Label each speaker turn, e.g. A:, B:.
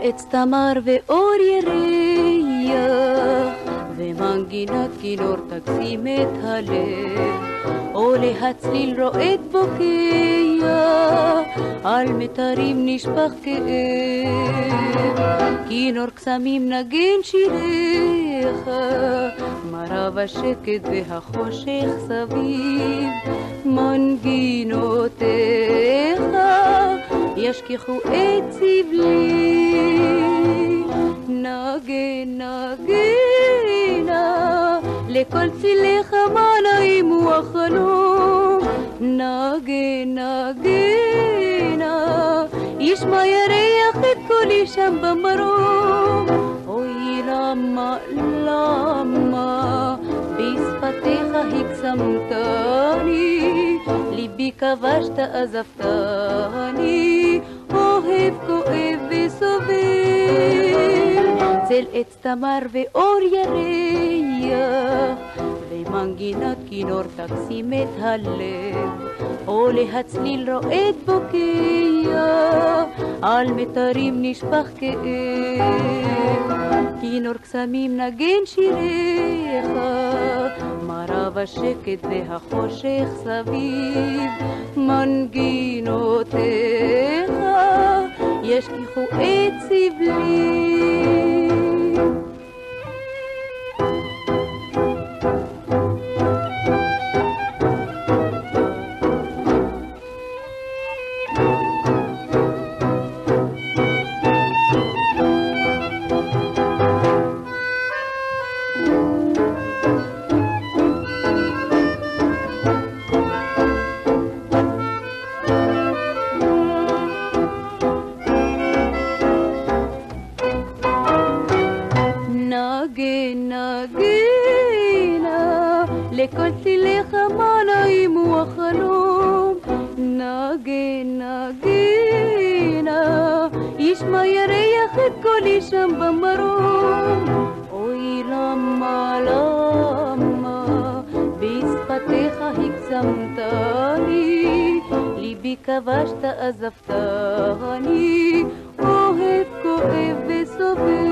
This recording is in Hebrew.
A: עץ תמר ואור ירח, ומנגינת כינור תקסים את הלב, עולה הצליל רועד בוקע, על מטרים נשפך כאב. כינור קסמים נגן שיריך, מרב השקט והחושך סביב, מנגינותיך ישכחו את סבלי. נגן נגנה לכל צליך מה נעים הוא החלום. נגן נגנה ישמע ירח את קולי שם במרום. אוי למה למה בשפתיך הקסמתני, ליבי כבשת עזבתני, אוהב כואב וסובל. צל עץ תמר ואור ירח, ומנגינת כינור תקסים את הלב, עולה הצליל רועד בוקע, על מטרים נשפך כאב. כינור קסמים נגן שיריך, מרב השקט והחושך סביב, מנגינותיך ישכחו את סבלי. נגנה לכל צליך מה נעים הוא החלום. נגן נגנה ישמע ירח את קולי שם במרום. אוי למה למה בשפתיך הקסמתני, ליבי כבשת עזבתני, אוהב כואב וסובל.